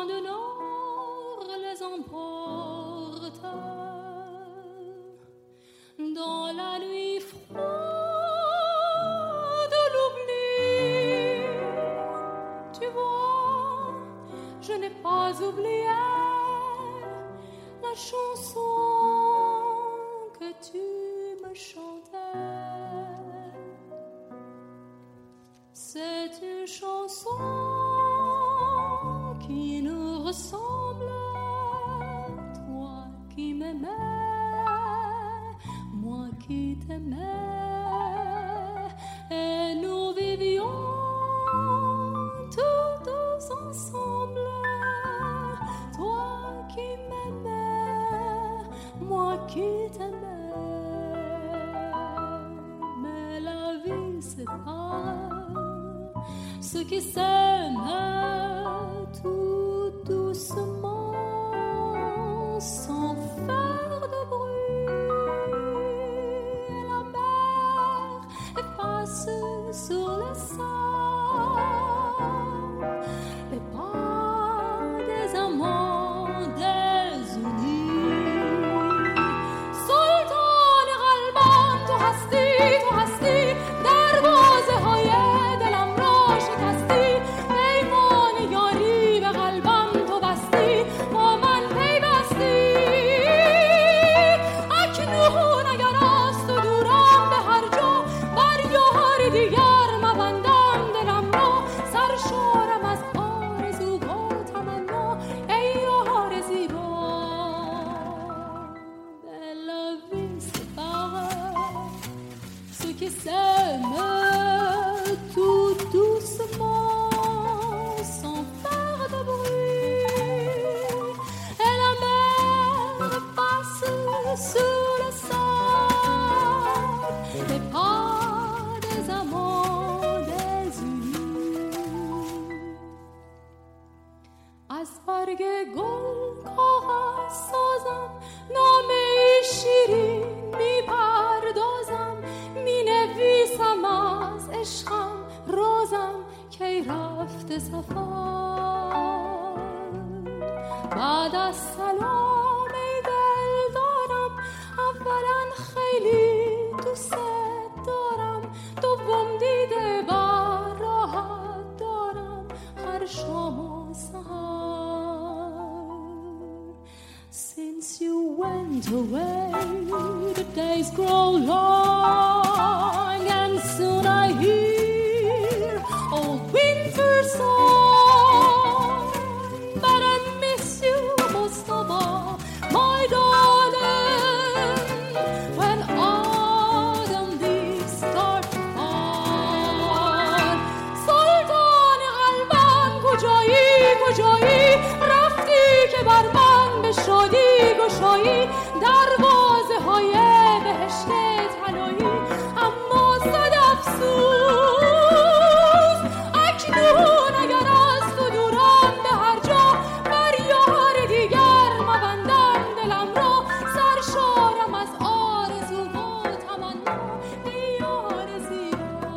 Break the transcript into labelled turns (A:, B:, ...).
A: vent de nord les emporte dans la nuit froide de l'oubli. Tu vois, je n'ai pas oublié la chanson que tu me chantais. C'est une chanson qui nous ressemble, toi qui m'aimais, moi qui t'aimais, et nous vivions tous ensemble, toi qui m'aimais, moi qui t'aimais. Mais la vie c'est pas ceux qui s'aiment tout doucement, sans faire de bruit. Et la mer efface sur le sable les pas des amants désunis. سلطان قلبم تو هستی در بازه‌های دلم را شکستی. پیمان یاری به قلبم تو بستی، با من پیوستی. اکنون اگر از تو دورم به هر جا، بر یار دیگر مبندم دلم را. سرشارم از آرزو و تمنا، ای یار زیبا. Mais la vie c'est pas ceux qui s'aiment tout doucement, sans faire de bruit. Et la mer passe sous le sable les pas des amants désunis. از برگ گل کاغذ سازم، نامه شیرین میپردازم، مینویسم از عشقم رازم کی رفته سفر. بعد از سلام ای دل دارم، اولا خیلی دوست دارم، دوم دیده بر راحت دارم هر شام و سحر. Since you went away, the days grow long, and soon I hear old winter song. But I miss you most of all, my darling, when autumn leaves start to fall. سلطان قلبم کجایی کجایی، رفتی که بر من به شادی گشایی دروازه های بهشت طلایی. اما صد افسوس اکنون اگر از تو دورم به هر جا، بر یار دیگر مبندم دلم را. سرشارم از آرزو و تمنا، ای یار زیبا.